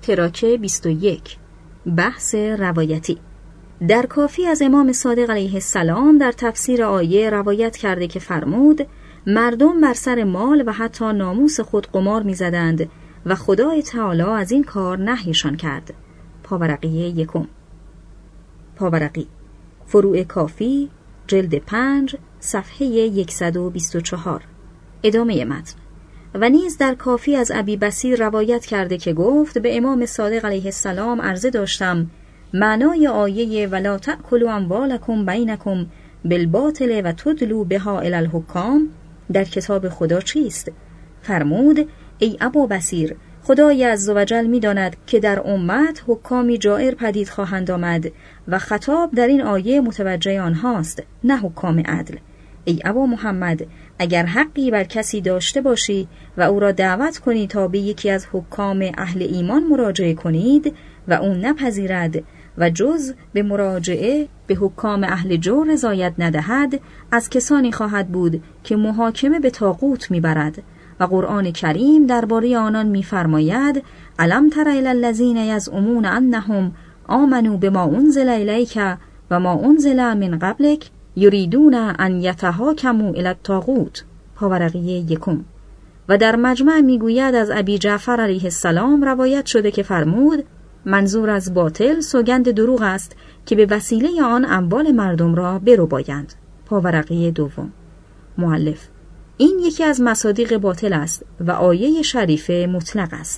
تراک 21. بحث روایتی. در کافی از امام صادق علیه السلام در تفسیر آیه روایت کرده که فرمود مردم بر سر مال و حتی ناموس خود قمار می زدند و خدای تعالی از این کار نهیشان کرد. پاورقی 1. پاورقی فروع کافی جلد 5 صفحه 124. ادامه متن. و نیز در کافی از ابی بصیر روایت کرده که گفت به امام صادق علیه السلام عرضه داشتم معنای آیه ولا تأکلوا اموالکم بینکم بالباطل و تدلوا بها الی الحکام در کتاب خدا چیست؟ فرمود ای ابا بصیر، خدای عزوجل می‌داند که در امت حکامی جائر پدید خواهند آمد و خطاب در این آیه متوجه آنهاست، نه حکام عدل. ای ابا محمد، اگر حقی بر کسی داشته باشی و او را دعوت کنی تا به یکی از حکام اهل ایمان مراجعه کنید و او نپذیرد و جز به مراجعه به حکام اهل جور رضایت ندهد، از کسانی خواهد بود که محاکمه به طاغوت میبرد. و قرآن کریم درباره آنان میفرماید الم تر الی الذین یزعمون انهم آمنوا بما انزل الیک و ما انزل من قبلک یریدون ان یتحاکموا الی الطاغوت. پاورقی 1. و در مجمع میگوید از ابی جعفر علیه السلام روایت شده که فرمود منظور از باطل سوگند دروغ است که به وسیله آن اموال مردم را بربایند. پاورقی 2. مؤلف: این یکی از مصادیق باطل است و آیه شریفه مطلق است.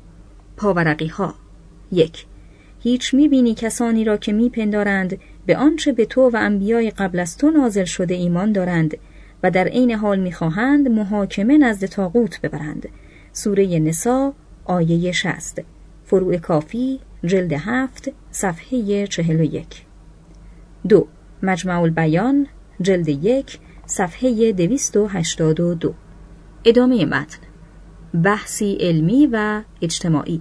پاورقی ها 1. هیچ میبینی کسانی را که میپندارند به آنچه به تو و انبیای قبل از تو نازل شده ایمان دارند و در عین حال میخواهند محاکمه نزد طاغوت ببرند. سوره نساء آیه 60. فروع کافی جلد 7 صفحه 41. 2. مجمع البیان جلد 1 صفحه 282. ادامه متن. بحثی علمی و اجتماعی.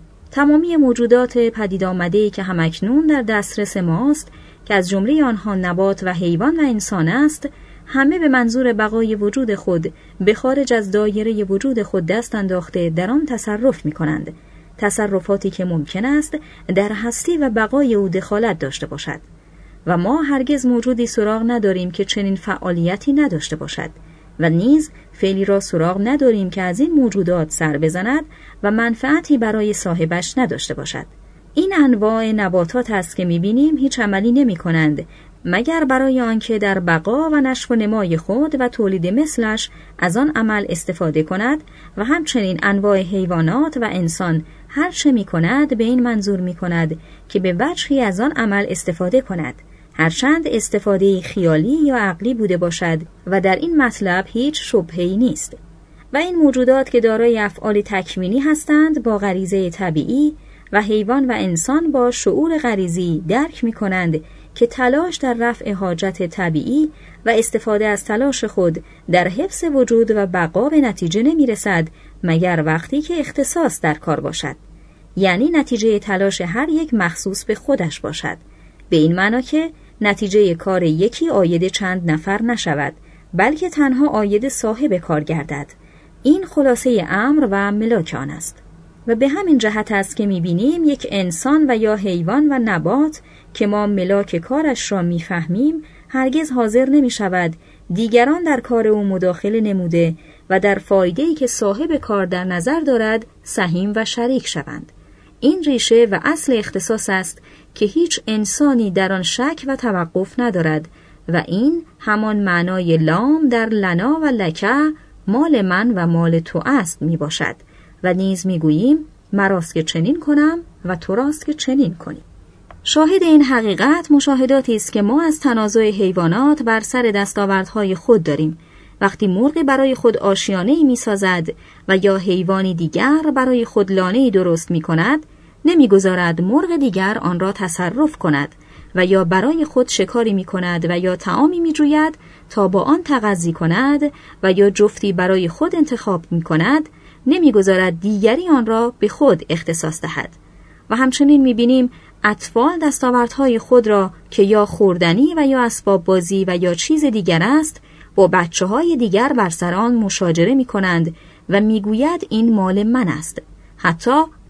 تمامی موجودات پدید آمده‌ای که همکنون در دسترس ماست که از جمله آنها نبات و حیوان و انسان است، همه به منظور بقای وجود خود به خارج از دایره وجود خود دست انداخته در آن تصرف می‌کنند. تصرفاتی که ممکن است در هستی و بقای او دخالت داشته باشد و ما هرگز موجودی سراغ نداریم که چنین فعالیتی نداشته باشد و نیز فعلی را سراغ نداریم که از این موجودات سر بزند و منفعتی برای صاحبش نداشته باشد. این انواع نباتات است که می‌بینیم هیچ عملی نمی‌کنند مگر برای آنکه در بقا و نشو و نمای خود و تولید مثلش از آن عمل استفاده کند و همچنین انواع حیوانات و انسان هر چه می‌کند به این منظور می‌کند که به وجهی از آن عمل استفاده کند، هرچند استفاده خیالی یا عقلی بوده باشد و در این مطلب هیچ شبهه‌ای نیست. و این موجودات که دارای افعال تکوینی هستند با غریزه طبیعی و حیوان و انسان با شعور غریزی درک می‌کنند که تلاش در رفع حاجت طبیعی و استفاده از تلاش خود در حفظ وجود و بقا به نتیجه نمی‌رسد مگر وقتی که اختصاص در کار باشد، یعنی نتیجه تلاش هر یک مخصوص به خودش باشد، به این معنا که نتیجه کار یکی عاید چند نفر نشود بلکه تنها عاید صاحب کار گردد. این خلاصه امر و ملاک آن است و به همین جهت است که می‌بینیم یک انسان و یا حیوان و نبات که ما ملاک کارش را می‌فهمیم هرگز حاضر نمی‌شود دیگران در کار او مداخله نموده و در فایده‌ای که صاحب کار در نظر دارد سهیم و شریک شوند. این ریشه و اصل اختصاص است که هیچ انسانی در آن شک و توقف ندارد و این همان معنای لام در لنا و لکه مال من و مال تو است می باشد و نیز می گوییم مراست که چنین کنم و تو راست که چنین کنی. شاهد این حقیقت مشاهداتی است که ما از تنازع حیوانات بر سر دستاوردهای خود داریم. وقتی مرغی برای خود آشیانه‌ای می‌سازد و یا حیوانی دیگر برای خود لانه‌ای درست می‌کند، نمی‌گذارد مرغ دیگر آن را تصرف کند و یا برای خود شکاری می‌کند و یا طعامی می‌جوید تا با آن تغذی کند و یا جفتی برای خود انتخاب می‌کند، نمی‌گذارد دیگری آن را به خود اختصاص دهد. و همچنین می‌بینیم اطفال دستاوردهای خود را که یا خوردنی و یا اسباب بازی و یا چیز دیگر است با بچه‌های دیگر بر سر آن مشاجره می‌کنند و می‌گوید این مال من است. حتی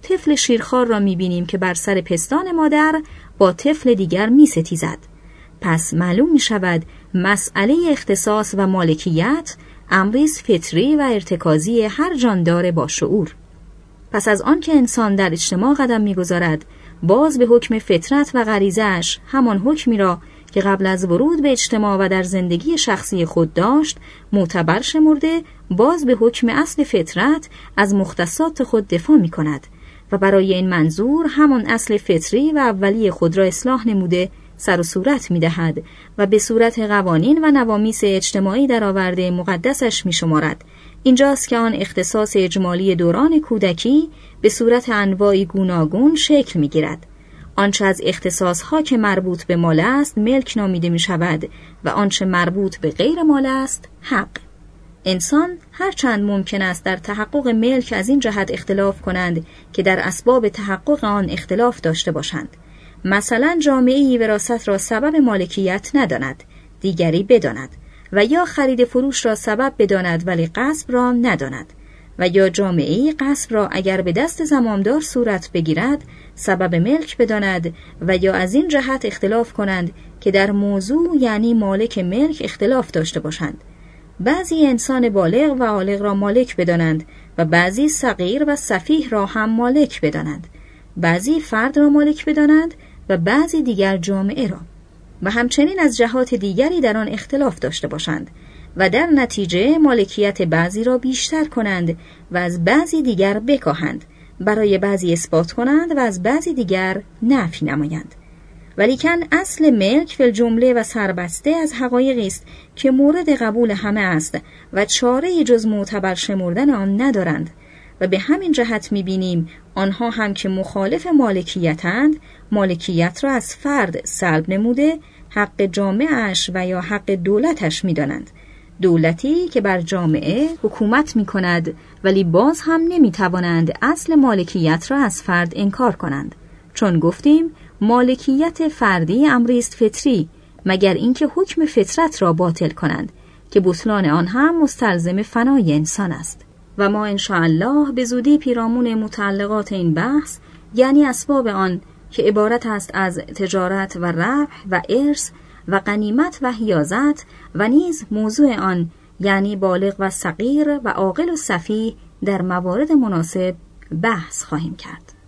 طفل شیرخوار را می‌بینیم که بر سر پستان مادر با طفل دیگر می‌ستیزد. پس معلوم می‌شود مسئله اختصاص و مالکیت امری است فطری و ارتکازی هر جاندار با شعور. پس از آن که انسان در اجتماع قدم می‌گذارد، باز به حکم فطرت و غریزه‌اش، همان حکمی را که قبل از ورود به اجتماع و در زندگی شخصی خود داشت معتبر شمرده، باز به حکم اصل فطرت از مختصات خود دفاع می‌کند و برای این منظور همان اصل فطری و اولی خود را اصلاح نموده سر و صورت می‌دهد و به صورت قوانین و نوامیس اجتماعی درآورده مقدسش می‌شمارد. اینجاست که آن اختصاص اجمالی دوران کودکی به صورت انواعی گوناگون شکل می‌گیرد. آنچه از اختصاص‌ها که مربوط به مال است ملک نامیده می‌شود و آنچه مربوط به غیر مال است حق. انسان هرچند ممکن است در تحقق ملک از این جهت اختلاف کنند که در اسباب تحقق آن اختلاف داشته باشند. مثلا جامعه‌ای وراثت را سبب مالکیت نداند، دیگری بداند، و یا خرید فروش را سبب بداند ولی غصب را نداند، و یا جامعه‌ای غصب را اگر به دست زمامدار صورت بگیرد سبب ملک بداند، و یا از این جهت اختلاف کنند که در موضوع یعنی مالک ملک اختلاف داشته باشند. بعضی انسان بالغ و عالق را مالک بدانند و بعضی صغیر و سفیه را هم مالک بدانند، بعضی فرد را مالک بدانند و بعضی دیگر جامعه را، و همچنین از جهات دیگری در آن اختلاف داشته باشند و در نتیجه مالکیت بعضی را بیشتر کنند و از بعضی دیگر بکاهند، برای بعضی اثبات کنند و از بعضی دیگر نفی نمایند. ولیکن اصل ملک فی الجمله و سربسته از حقایقی است که مورد قبول همه است و چاره‌ای جز معتبر شمردن آن ندارند، و به همین جهت می‌بینیم آنها هم که مخالف مالکیتند، مالکیت را از فرد سلب نموده حق جامعه‌اش و یا حق دولتش می‌دانند. دولتی که بر جامعه حکومت می‌کند ولی باز هم نمی‌توانند اصل مالکیت را از فرد انکار کنند، چون گفتیم مالکیت فردی امری است فطری، مگر اینکه حکم فطرت را باطل کنند که بطلان آن هم مستلزم فنای انسان است. و ما انشاءالله به زودی پیرامون متعلقات این بحث، یعنی اسباب آن که عبارت است از تجارت و ربح و ارث و غنیمت و حیازت، و نیز موضوع آن یعنی بالغ و صغیر و عاقل و سفیه، در موارد مناسب بحث خواهیم کرد.